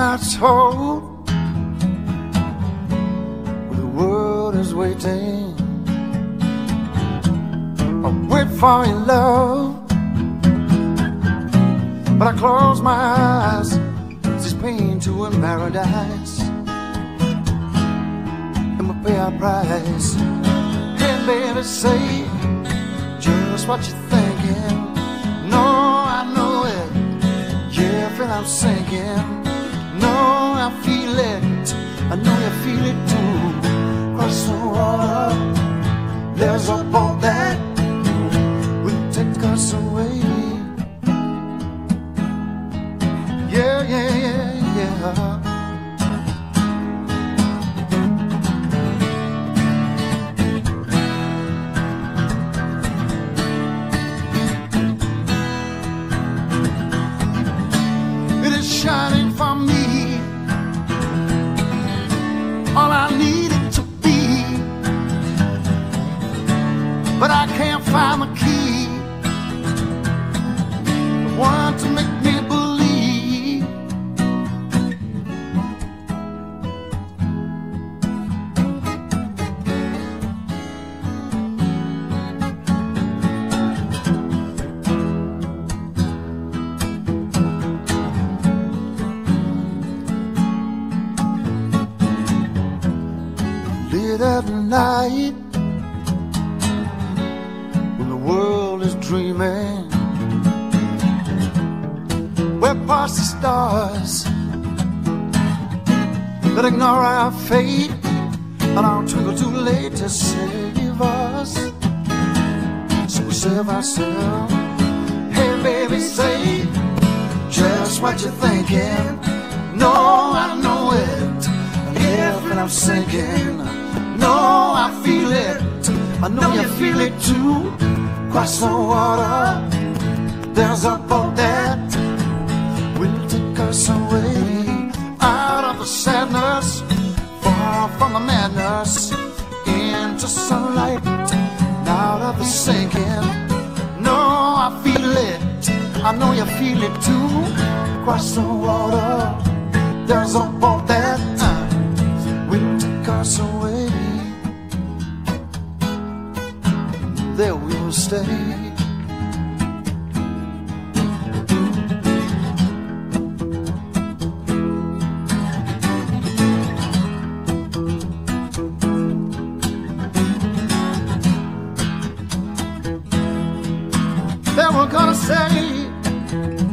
heart's whole, the world is waiting. I wait for your love, but I close my eyes. This pain to a paradise, and we pay our price. Hey baby, say just what you're thinking. No, I know it. Yeah, I feel I'm sinking. No, I feel it. I know you feel it too. Cross the water, there's a boat that will take us away. Yeah, yeah, yeah, yeah. It is shining for me, all I need it to be, but I can't find the key, the one to make me believe. Late at night, when the world is dreaming, we're past the stars that ignore our fate, and our twinkle too late to save us. So we save ourselves. Hey baby, say just what you're thinking. No, I know it. If and I'm sinking. No, I feel it. I know you feel it too. Cross the water, there's a boat that will take us away. Out of the sadness, far from the madness, into sunlight, out of the sinking. No, I feel it. I know you feel it too. Cross the water, there's a boat that will take us away. There we will stay. Then we're gonna say